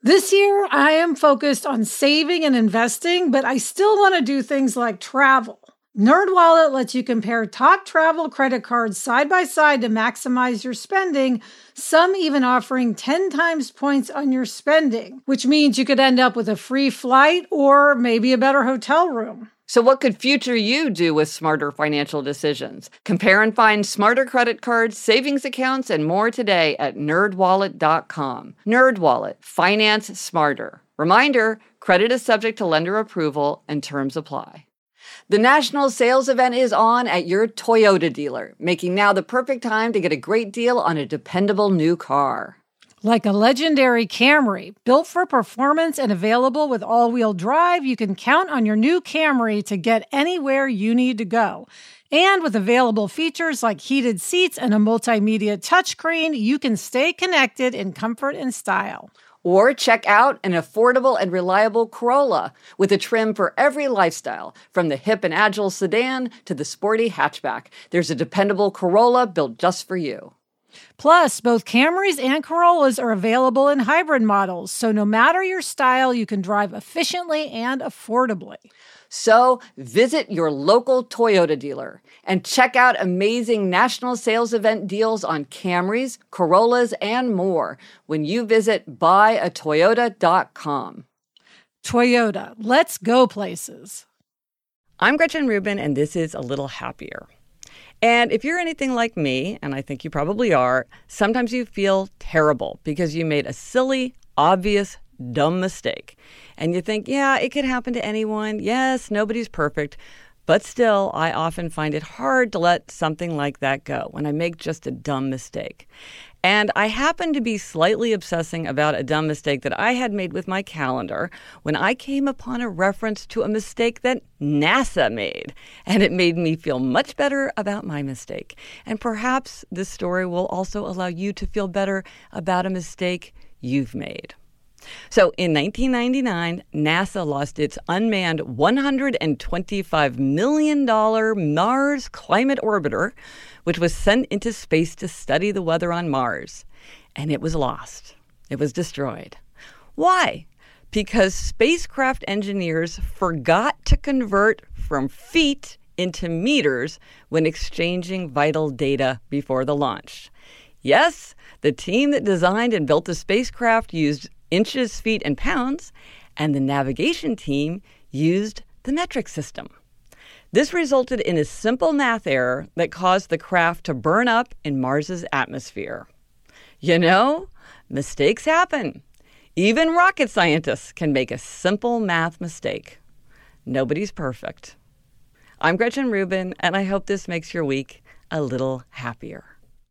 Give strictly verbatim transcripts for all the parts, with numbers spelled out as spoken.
This year, I am focused on saving and investing, but I still want to do things like travel. NerdWallet lets you compare top travel credit cards side by side to maximize your spending, some even offering ten times points on your spending, which means you could end up with a free flight or maybe a better hotel room. So what could future you do with smarter financial decisions? Compare and find smarter credit cards, savings accounts, and more today at nerd wallet dot com. NerdWallet. Finance smarter. Reminder, credit is subject to lender approval and terms apply. The national sales event is on at your Toyota dealer, making now the perfect time to get a great deal on a dependable new car. Like a legendary Camry, built for performance and available with all-wheel drive, you can count on your new Camry to get anywhere you need to go. And with available features like heated seats and a multimedia touchscreen, you can stay connected in comfort and style. Or check out an affordable and reliable Corolla with a trim for every lifestyle, from the hip and agile sedan to the sporty hatchback. There's a dependable Corolla built just for you. Plus, both Camrys and Corollas are available in hybrid models, so no matter your style, you can drive efficiently and affordably. So visit your local Toyota dealer and check out amazing national sales event deals on Camrys, Corollas, and more when you visit buy a toyota dot com. Toyota, let's go places. I'm Gretchen Rubin, and this is A Little Happier. And if you're anything like me, and I think you probably are, sometimes you feel terrible because you made a silly, obvious, dumb mistake. And you think, yeah, it could happen to anyone. Yes, nobody's perfect. But still, I often find it hard to let something like that go when I make just a dumb mistake. And I happen to be slightly obsessing about a dumb mistake that I had made with my calendar when I came upon a reference to a mistake that NASA made. And it made me feel much better about my mistake. And perhaps this story will also allow you to feel better about a mistake you've made. So in nineteen ninety-nine, NASA lost its unmanned one hundred twenty-five million dollars Mars Climate Orbiter, which was sent into space to study the weather on Mars. And it was lost. It was destroyed. Why? Because spacecraft engineers forgot to convert from feet into meters when exchanging vital data before the launch. Yes, the team that designed and built the spacecraft used inches, feet, and pounds, and the navigation team used the metric system. This resulted in a simple math error that caused the craft to burn up in Mars's atmosphere. You know, mistakes happen. Even rocket scientists can make a simple math mistake. Nobody's perfect. I'm Gretchen Rubin, and I hope this makes your week a little happier.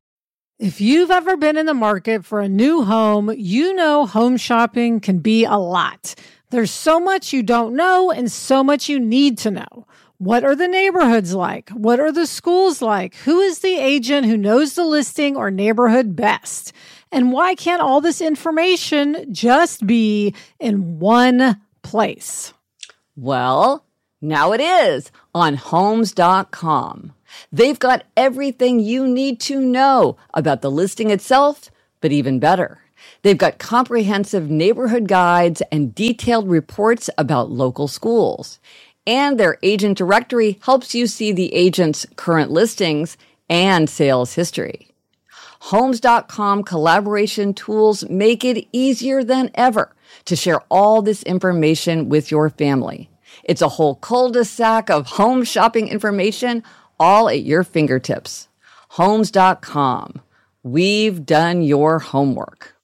If you've ever been in the market for a new home, you know home shopping can be a lot. There's so much you don't know and so much you need to know. What are the neighborhoods like? What are the schools like? Who is the agent who knows the listing or neighborhood best? And why can't all this information just be in one place? Well, now it is on homes dot com. They've got everything you need to know about the listing itself, but even better. They've got comprehensive neighborhood guides and detailed reports about local schools. And their agent directory helps you see the agent's current listings and sales history. homes dot com collaboration tools make it easier than ever to share all this information with your family. It's a whole cul-de-sac of home shopping information all at your fingertips. homes dot com. We've done your homework.